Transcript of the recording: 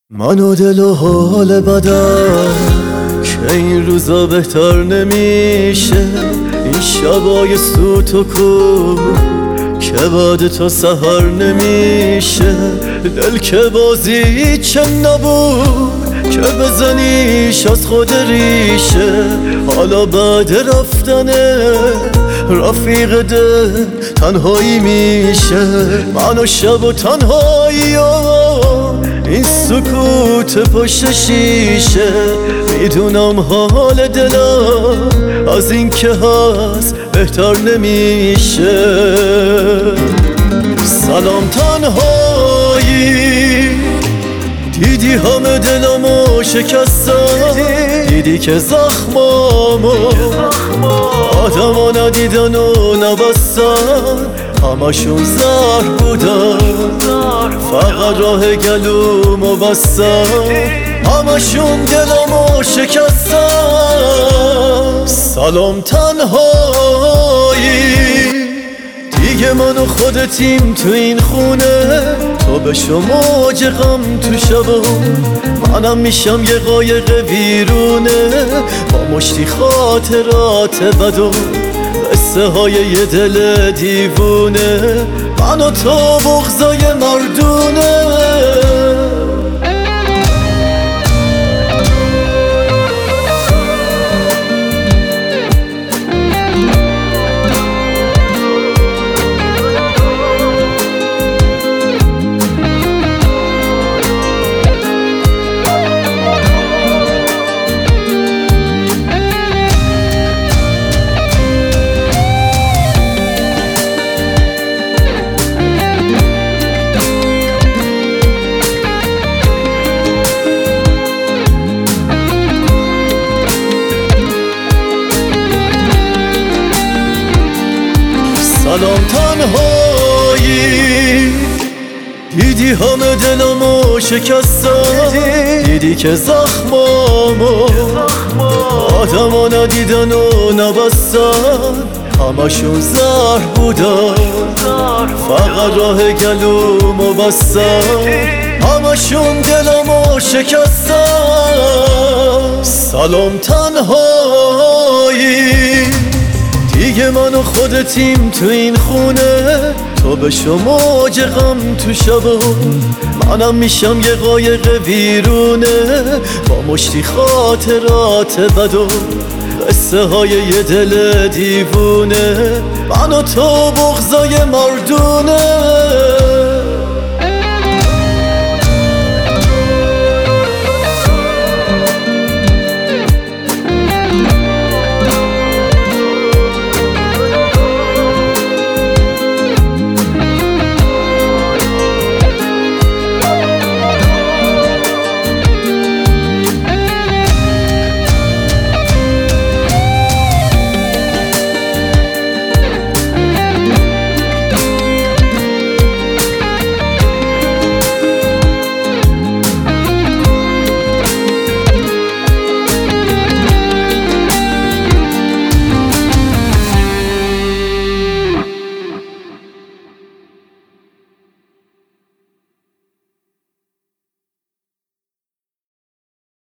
من و دل و حال بدم که این روزا بهتر نمیشه، این شبای سوت و کور که بعد تا سحر نمیشه. دل که بازی چه نبود که بزنیش از خود ریشه، حالا بعد رفتنه رفیق دل تنهایی میشه. من و شب و تنهایی این سکوت پشت شیشه، میدونم حال دلم از این که هست بهتر نمیشه. سلام تنهایی، دیدی همه دلمو شکستم، دیدی که زخمامو آدما ندیدن و نبستن، همشون زهر بودن فقط راه گلومو بستن، همشون دلمو شکستن. سلام تنهایی، دیگه من و خودتیم تو این خونه، تو به شما غم تو شبا، منم میشم یه قایق ویرونه با مشتی خاطرات بدو، قصه های یه دل دیوونه، من و تو بغضای مردونه. سلام تنهایی، دیدی همه دلمو شکستم، دیدی که زخمامو آدما ندیدن و نبستن، همشون زهر بودن فقط راه گلومو بستن، همشون دلمو شکستن. سلام تنهایی، دیگه من و خودتیم تو این خونه، تو به شما غم تو شبا، منم میشم یه قایق ویرونه با مشتی خاطرات بدو، قصه های یه دل دیوونه، من و تو بغضای مردونه.